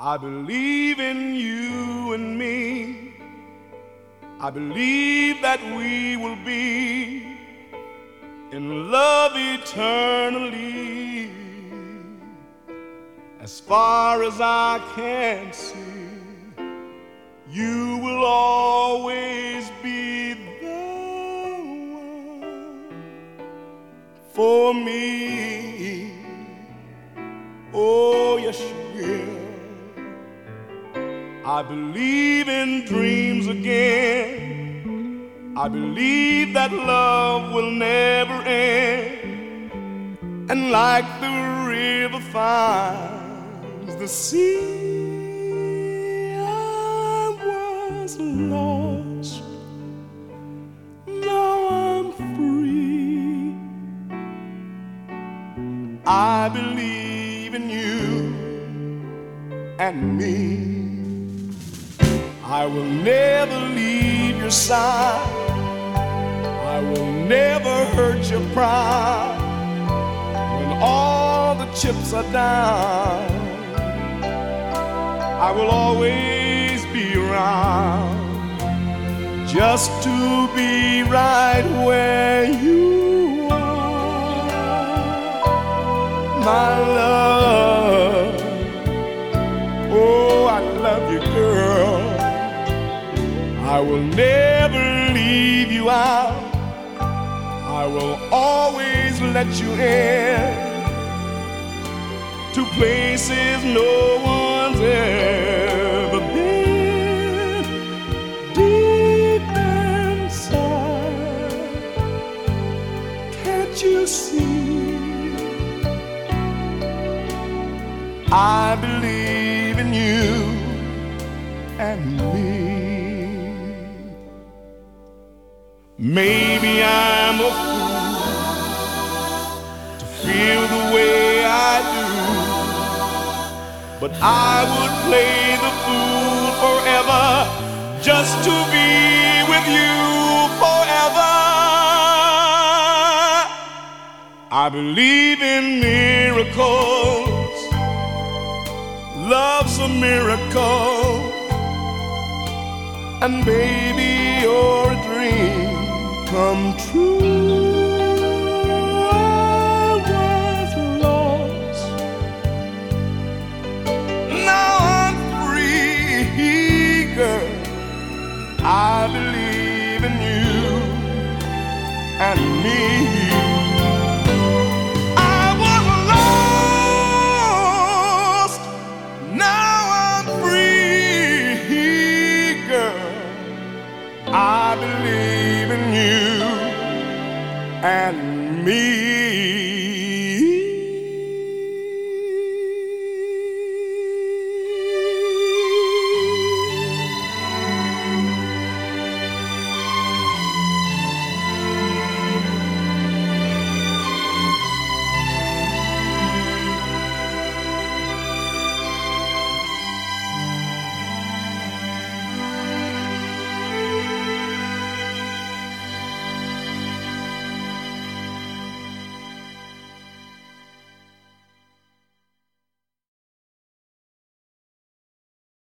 I believe in you and me. I believe that we will be in love eternally. As far as I can see, you will always be the one for me. Oh, yes, you will. I believe in dreams again. I believe that love will never end. And like the river finds the sea, I was lost, now I'm free. I believe in you and me. I will never leave your side. I will never hurt your pride. When all the chips are down, I will always be around, just to be right where you are, my love. Oh, I love you, girl. I will never leave you out. I will always let you in to places no one's ever been. Deep inside, can't you see? I believe in you and me. Maybe I'm a fool to feel the way I do, but I would play the fool forever just to be with you forever. I believe in miracles. Love's a miracle, and baby, you're a dream come true.